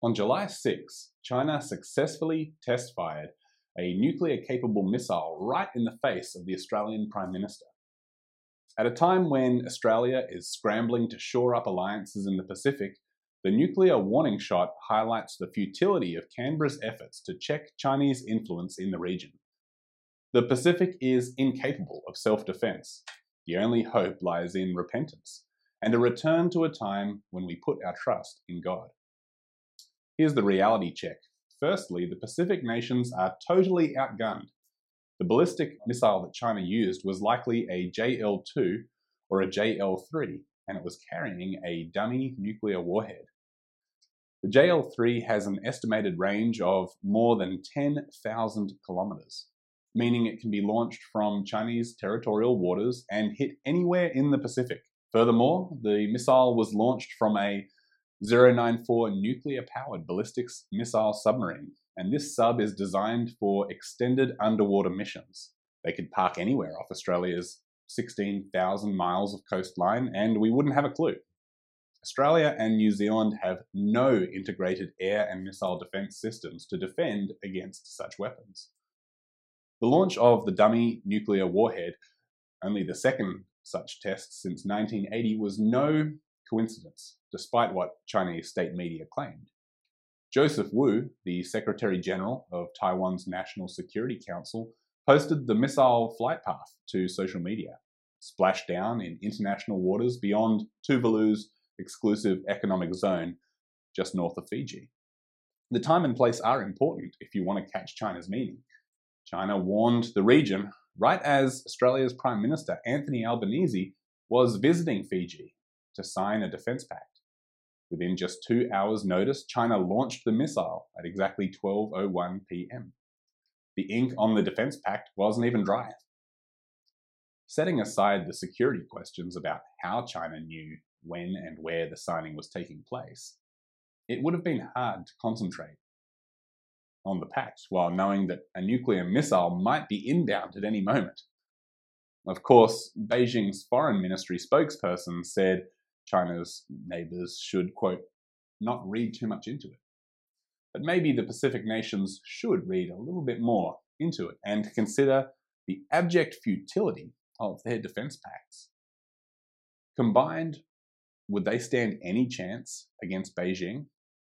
On July 6, China successfully test-fired a nuclear-capable missile right in the face of the Australian Prime Minister. At a time when Australia is scrambling to shore up alliances in the Pacific, the nuclear warning shot highlights the futility of Canberra's efforts to check Chinese influence in the region. The Pacific is incapable of self-defense. The only hope lies in repentance and a return to a time when we put our trust in God. Here's the reality check. Firstly, the Pacific nations are totally outgunned. The ballistic missile that China used was likely a JL-2 or a JL-3, and it was carrying a dummy nuclear warhead. The JL-3 has an estimated range of more than 10,000 kilometers, meaning it can be launched from Chinese territorial waters and hit anywhere in the Pacific. Furthermore, the missile was launched from a 094 nuclear-powered ballistics missile submarine, and this sub is designed for extended underwater missions. They could park anywhere off Australia's 16,000 miles of coastline, and we wouldn't have a clue. Australia and New Zealand have no integrated air and missile defense systems to defend against such weapons. The launch of the dummy nuclear warhead, only the second such test since 1980, was no coincidence, despite what Chinese state media claimed. Joseph Wu, the Secretary General of Taiwan's National Security Council, posted the missile flight path to social media, splashed down in international waters beyond Tuvalu's exclusive economic zone just north of Fiji. The time and place are important if you want to catch China's meaning. China warned the region right as Australia's Prime Minister Anthony Albanese was visiting Fiji to sign a defense pact. Within just 2 hours' notice, China launched the missile at exactly 12:01 p.m. The ink on the defense pact wasn't even dry. Setting aside the security questions about how China knew when and where the signing was taking place, it would have been hard to concentrate on the pact while knowing that a nuclear missile might be inbound at any moment. Of course, Beijing's foreign ministry spokesperson said China's neighbors should, quote, not read too much into it. But maybe the Pacific nations should read a little bit more into it and consider the abject futility of their defense pacts. Combined, would they stand any chance against Beijing?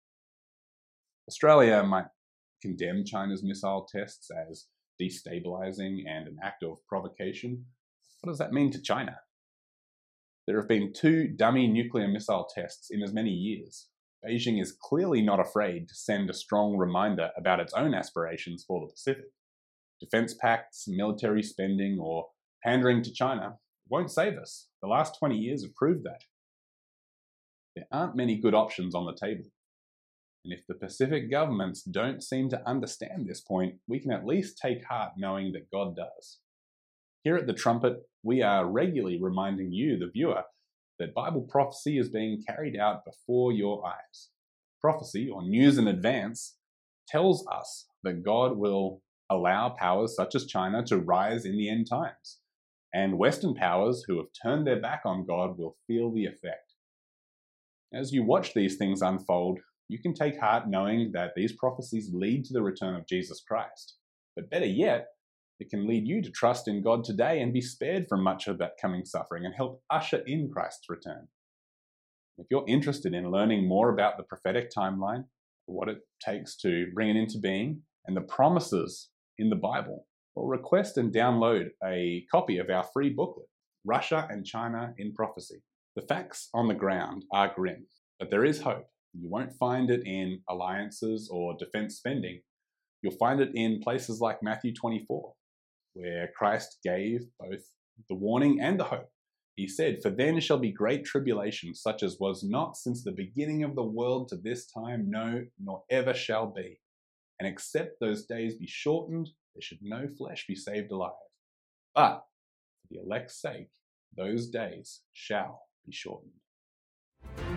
Australia might condemn China's missile tests as destabilizing and an act of provocation. What does that mean to China? There have been 2 dummy nuclear missile tests in as many years. Beijing is clearly not afraid to send a strong reminder about its own aspirations for the Pacific. Defense pacts, military spending, or pandering to China won't save us. The last 20 years have proved that. There aren't many good options on the table. And if the Pacific governments don't seem to understand this point, we can at least take heart knowing that God does. Here at The Trumpet, we are regularly reminding you, the viewer, that Bible prophecy is being carried out before your eyes. Prophecy, or news in advance, tells us that God will allow powers such as China to rise in the end times, and Western powers who have turned their back on God will feel the effect. As you watch these things unfold, you can take heart knowing that these prophecies lead to the return of Jesus Christ. But better yet, it can lead you to trust in God today and be spared from much of that coming suffering and help usher in Christ's return. If you're interested in learning more about the prophetic timeline, what it takes to bring it into being, and the promises in the Bible, well, request and download a copy of our free booklet, Russia and China in Prophecy. The facts on the ground are grim, but there is hope. You won't find it in alliances or defense spending. You'll find it in places like Matthew 24, where Christ gave both the warning and the hope. He said, "For then shall be great tribulation, such as was not since the beginning of the world to this time, no, nor ever shall be. And except those days be shortened, there should no flesh be saved alive. But for the elect's sake, those days shall be shortened."